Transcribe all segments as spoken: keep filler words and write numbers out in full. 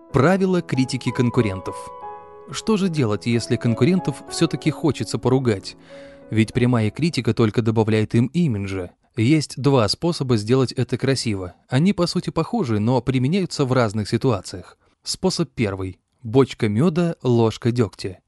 Правила критики конкурентов. Что же делать, если конкурентов все-таки хочется поругать? Ведь прямая критика только добавляет им имиджа. Есть два способа сделать это красиво. Они по сути похожи, но применяются в разных ситуациях. Способ первый. Бочка меда, ложка дегтя.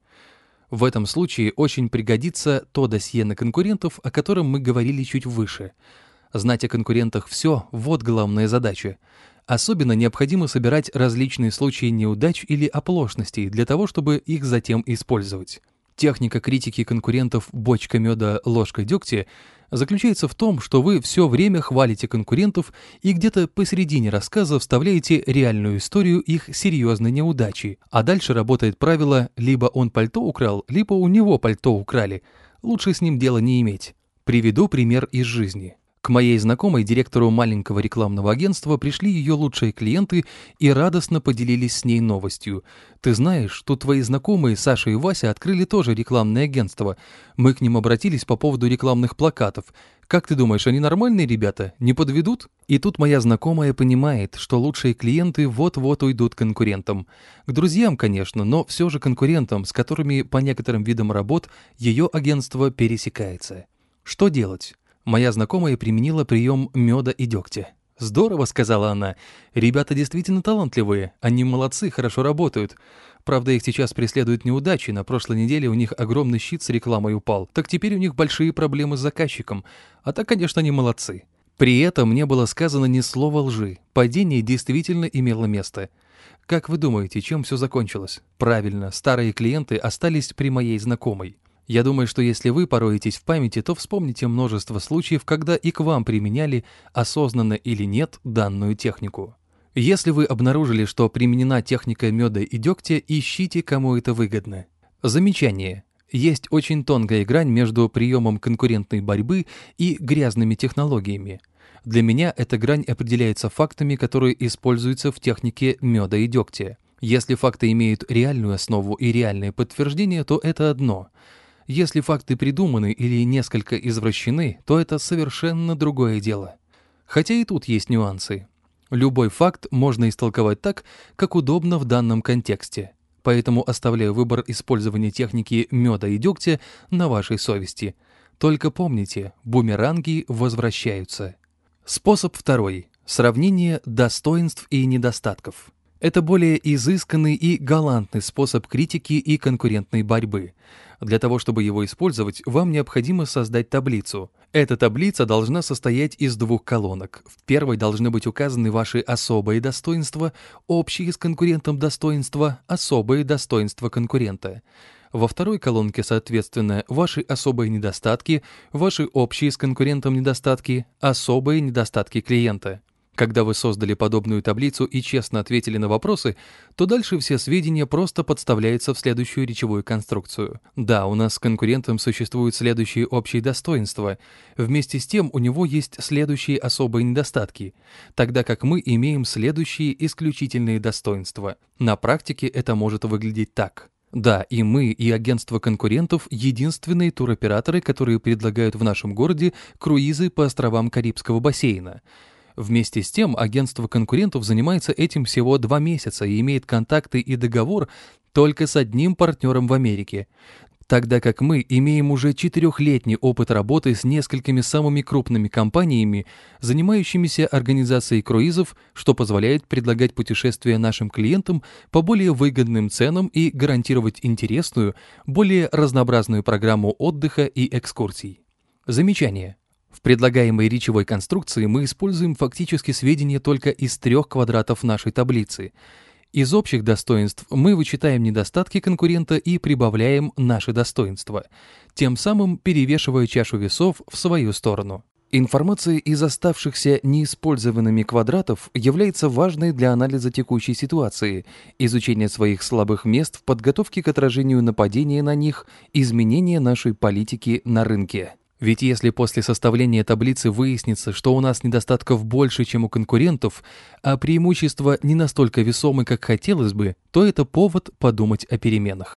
В этом случае очень пригодится то досье на конкурентов, о котором мы говорили чуть выше. Знать о конкурентах все – вот главная задача. Особенно необходимо собирать различные случаи неудач или оплошностей для того, чтобы их затем использовать. Техника критики конкурентов «бочка меда, ложка дегтя» заключается в том, что вы все время хвалите конкурентов и где-то посередине рассказа вставляете реальную историю их серьезной неудачи. А дальше работает правило «либо он пальто украл, либо у него пальто украли». Лучше с ним дела не иметь. Приведу пример из жизни. К моей знакомой, директору маленького рекламного агентства, пришли ее лучшие клиенты и радостно поделились с ней новостью. «Ты знаешь, тут твои знакомые Саша и Вася открыли тоже рекламное агентство. Мы к ним обратились по поводу рекламных плакатов. Как ты думаешь, они нормальные ребята? Не подведут?» И тут моя знакомая понимает, что лучшие клиенты вот-вот уйдут к конкурентам. К друзьям, конечно, но все же конкурентам, с которыми по некоторым видам работ ее агентство пересекается. Что делать? Моя знакомая применила прием меда и дегтя. «Здорово», — сказала она. «Ребята действительно талантливые, они молодцы, хорошо работают. Правда, их сейчас преследуют неудачи, на прошлой неделе у них огромный щит с рекламой упал, так теперь у них большие проблемы с заказчиком. А так, конечно, они молодцы». При этом не было сказано ни слова лжи, падение действительно имело место. Как вы думаете, чем все закончилось? Правильно, старые клиенты остались при моей знакомой. Я думаю, что если вы пороетесь в памяти, то вспомните множество случаев, когда и к вам применяли, осознанно или нет, данную технику. Если вы обнаружили, что применена техника меда и дегтя, ищите, кому это выгодно. Замечание. Есть очень тонкая грань между приемом конкурентной борьбы и грязными технологиями. Для меня эта грань определяется фактами, которые используются в технике меда и дегтя. Если факты имеют реальную основу и реальное подтверждение, то это одно. Если факты придуманы или несколько извращены, то это совершенно другое дело. Хотя и тут есть нюансы. Любой факт можно истолковать так, как удобно в данном контексте. Поэтому оставляю выбор использования техники меда и дегтя на вашей совести. Только помните, бумеранги возвращаются. Способ второй. Сравнение достоинств и недостатков. Это более изысканный и галантный способ критики и конкурентной борьбы. Для того, чтобы его использовать, вам необходимо создать таблицу. Эта таблица должна состоять из двух колонок. В первой должны быть указаны ваши особые достоинства, общие с конкурентом достоинства, особые достоинства конкурента. Во второй колонке, соответственно, ваши особые недостатки, ваши общие с конкурентом недостатки, особые недостатки клиента. Когда вы создали подобную таблицу и честно ответили на вопросы, то дальше все сведения просто подставляются в следующую речевую конструкцию. Да, у нас с конкурентом существуют следующие общие достоинства. Вместе с тем у него есть следующие особые недостатки, тогда как мы имеем следующие исключительные достоинства. На практике это может выглядеть так. Да, и мы, и агентство конкурентов – единственные туроператоры, которые предлагают в нашем городе круизы по островам Карибского бассейна. Вместе с тем, агентство конкурентов занимается этим всего два месяца и имеет контакты и договор только с одним партнером в Америке, тогда как мы имеем уже четырехлетний опыт работы с несколькими самыми крупными компаниями, занимающимися организацией круизов, что позволяет предлагать путешествия нашим клиентам по более выгодным ценам и гарантировать интересную, более разнообразную программу отдыха и экскурсий. Замечание. В предлагаемой речевой конструкции мы используем фактически сведения только из трех квадратов нашей таблицы. Из общих достоинств мы вычитаем недостатки конкурента и прибавляем наши достоинства, тем самым перевешивая чашу весов в свою сторону. Информация из оставшихся неиспользованными квадратов является важной для анализа текущей ситуации, изучения своих слабых мест в подготовке к отражению нападения на них, изменения нашей политики на рынке. Ведь если после составления таблицы выяснится, что у нас недостатков больше, чем у конкурентов, а преимущества не настолько весомы, как хотелось бы, то это повод подумать о переменах.